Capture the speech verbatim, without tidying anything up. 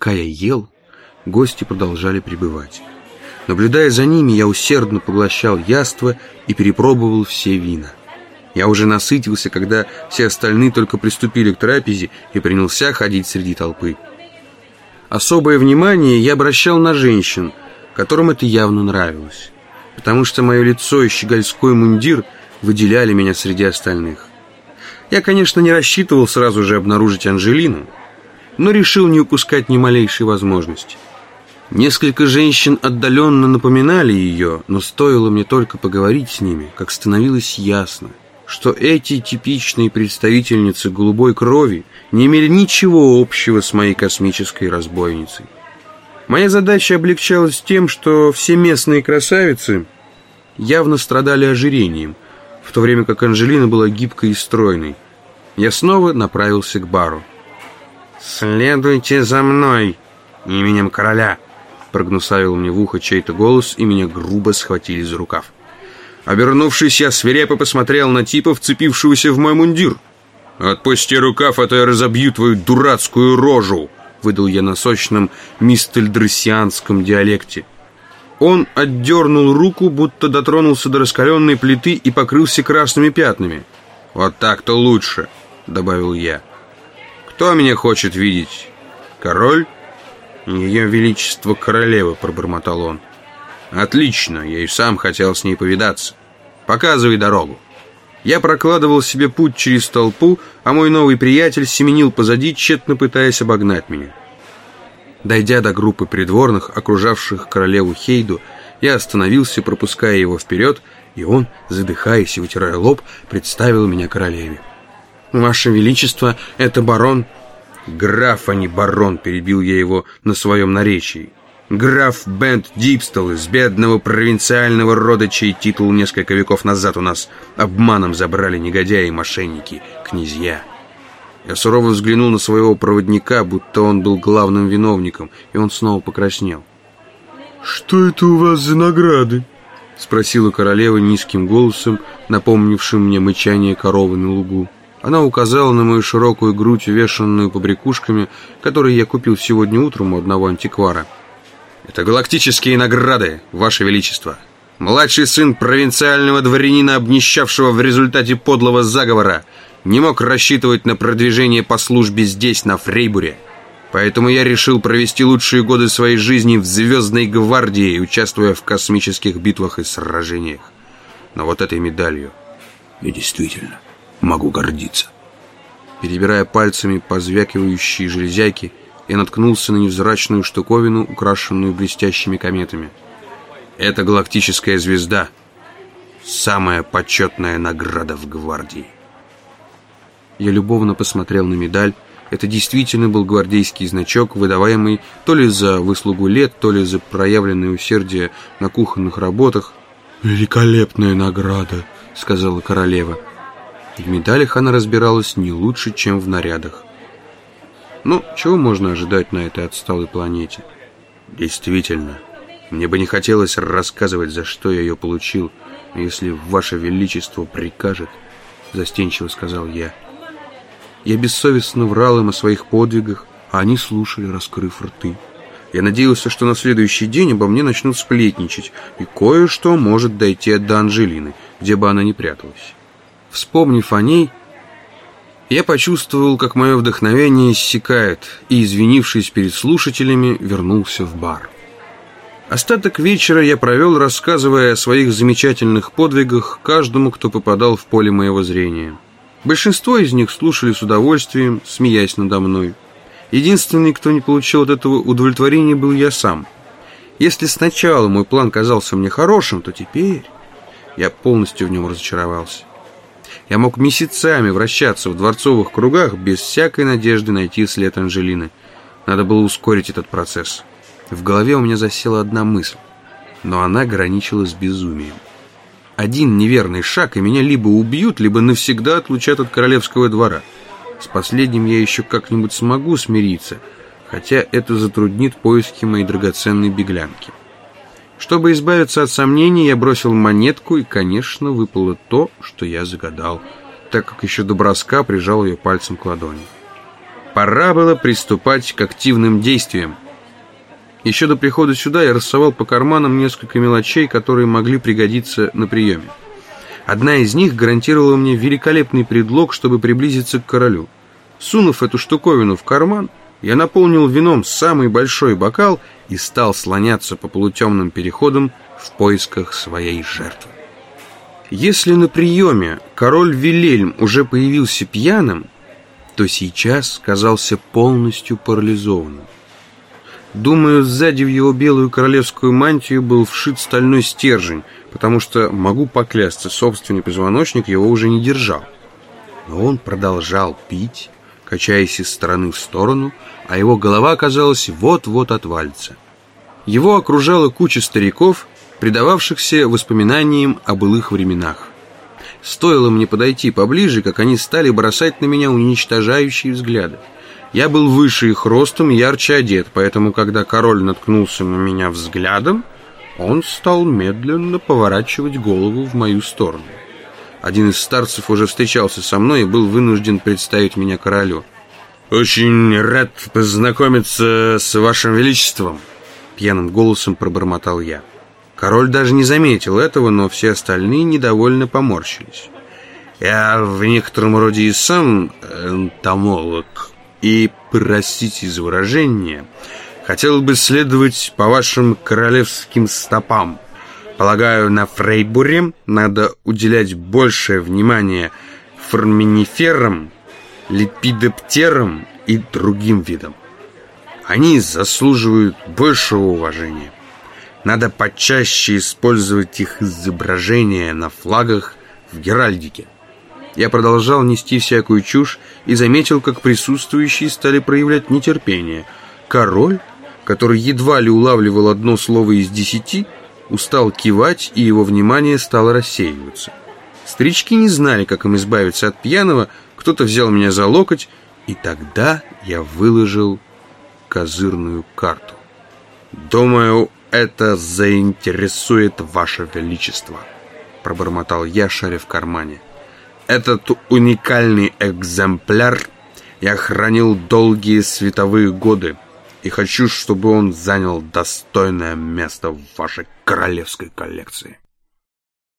Пока я ел, гости продолжали прибывать. Наблюдая за ними, я усердно поглощал яства и перепробовал все вина. Я уже насытился, когда все остальные только приступили к трапезе, и принялся ходить среди толпы. Особое внимание я обращал на женщин, которым это явно нравилось, потому что мое лицо и щегольской мундир выделяли меня среди остальных. Я, конечно, не рассчитывал сразу же обнаружить Анжелину, но решил не упускать ни малейшей возможности. Несколько женщин отдаленно напоминали ее, но стоило мне только поговорить с ними, как становилось ясно, что эти типичные представительницы голубой крови не имели ничего общего с моей космической разбойницей. Моя задача облегчалась тем, что все местные красавицы явно страдали ожирением, в то время как Анжелина была гибкой и стройной. Я снова направился к бару. «Следуйте за мной, именем короля!» Прогнусавил мне в ухо чей-то голос, и меня грубо схватили за рукав. Обернувшись, я свирепо посмотрел на типа, вцепившегося в мой мундир. «Отпусти рукав, а то я разобью твою дурацкую рожу!» Выдал я на сочном мистельдрысианском диалекте. Он отдернул руку, будто дотронулся до раскаленной плиты и покрылся красными пятнами. «Вот так-то лучше», — добавил я. «Кто меня хочет видеть? Король?» «Ее величество королева», — пробормотал он. «Отлично, я и сам хотел с ней повидаться. Показывай дорогу». Я прокладывал себе путь через толпу, а мой новый приятель семенил позади, тщетно пытаясь обогнать меня. Дойдя до группы придворных, окружавших королеву Хейду, я остановился, пропуская его вперед, и он, задыхаясь и вытирая лоб, представил меня королеве. «Ваше величество, это барон...» «Граф, а не барон», — перебил я его на своем наречии. «Граф Бент Дипстал из бедного провинциального рода, чей титул несколько веков назад у нас обманом забрали негодяи и мошенники, князья». Я сурово взглянул на своего проводника, будто он был главным виновником, и он снова покраснел. «Что это у вас за награды?» — спросила королева низким голосом, напомнившим мне мычание коровы на лугу. Она указала на мою широкую грудь, увешанную побрякушками, которые я купил сегодня утром у одного антиквара. «Это галактические награды, Ваше Величество. Младший сын провинциального дворянина, обнищавшего в результате подлого заговора, не мог рассчитывать на продвижение по службе здесь, на Фрейбуре. Поэтому я решил провести лучшие годы своей жизни в Звездной гвардии, участвуя в космических битвах и сражениях. Но вот этой медалью я действительно могу гордиться». Перебирая пальцами позвякивающие железяки, я наткнулся на невзрачную штуковину, украшенную блестящими кометами. «Это галактическая звезда. Самая почетная награда в гвардии». Я любовно посмотрел на медаль. Это действительно был гвардейский значок, выдаваемый то ли за выслугу лет, то ли за проявленное усердие на кухонных работах. «Великолепная награда», — сказала королева. В медалях она разбиралась не лучше, чем в нарядах. Ну, чего можно ожидать на этой отсталой планете? Действительно, мне бы не хотелось рассказывать, за что я ее получил, если Ваше Величество прикажет, застенчиво сказал я. Я бессовестно врал им о своих подвигах, а они слушали, раскрыв рты. Я надеялся, что на следующий день обо мне начнут сплетничать, и кое-что может дойти до Анжелины, где бы она ни пряталась. Вспомнив о ней, я почувствовал, как мое вдохновение иссякает, и, извинившись перед слушателями, вернулся в бар. Остаток вечера я провел, рассказывая о своих замечательных подвигах каждому, кто попадал в поле моего зрения. Большинство из них слушали с удовольствием, смеясь надо мной. Единственный, кто не получил от этого удовлетворения, был я сам. Если сначала мой план казался мне хорошим, то теперь я полностью в нем разочаровался. Я мог месяцами вращаться в дворцовых кругах без всякой надежды найти след Анжелины. Надо было ускорить этот процесс. В голове у меня засела одна мысль, но она граничила с безумием. Один неверный шаг, и меня либо убьют, либо навсегда отлучат от королевского двора. С последним я еще как-нибудь смогу смириться, хотя это затруднит поиски моей драгоценной беглянки. Чтобы избавиться от сомнений, я бросил монетку, и, конечно, выпало то, что я загадал, так как еще до броска прижал ее пальцем к ладони. Пора было приступать к активным действиям. Еще до прихода сюда я рассовал по карманам несколько мелочей, которые могли пригодиться на приеме. Одна из них гарантировала мне великолепный предлог, чтобы приблизиться к королю. Сунув эту штуковину в карман, я наполнил вином самый большой бокал и стал слоняться по полутемным переходам в поисках своей жертвы. Если на приеме король Вильгельм уже появился пьяным, то сейчас казался полностью парализованным. Думаю, сзади в его белую королевскую мантию был вшит стальной стержень, потому что, могу поклясться, собственный позвоночник его уже не держал. Но он продолжал пить, качаясь из стороны в сторону, а его голова, казалось, вот-вот отвалится. Его окружала куча стариков, предававшихся воспоминаниям о былых временах. Стоило мне подойти поближе, как они стали бросать на меня уничтожающие взгляды. Я был выше их ростом, ярче одет, поэтому, когда король наткнулся на меня взглядом, он стал медленно поворачивать голову в мою сторону. Один из старцев уже встречался со мной и был вынужден представить меня королю. «Очень рад познакомиться с вашим величеством», — пьяным голосом пробормотал я. Король даже не заметил этого, но все остальные недовольно поморщились. «Я в некотором роде и сам энтомолог, и, простите за выражение, хотел бы следовать по вашим королевским стопам. Полагаю, на Фрейбуре надо уделять большее внимание форминиферам, лепидоптерам и другим видам. Они заслуживают большего уважения. Надо почаще использовать их изображения на флагах в геральдике». Я продолжал нести всякую чушь и заметил, как присутствующие стали проявлять нетерпение. Король, который едва ли улавливал одно слово из десяти, устал кивать, и его внимание стало рассеиваться. Старички не знали, как им избавиться от пьяного, кто-то взял меня за локоть, и тогда я выложил козырную карту. «Думаю, это заинтересует ваше величество», — пробормотал я, шаря в кармане. «Этот уникальный экземпляр я хранил долгие световые годы и хочу, чтобы он занял достойное место в вашей королевской коллекции».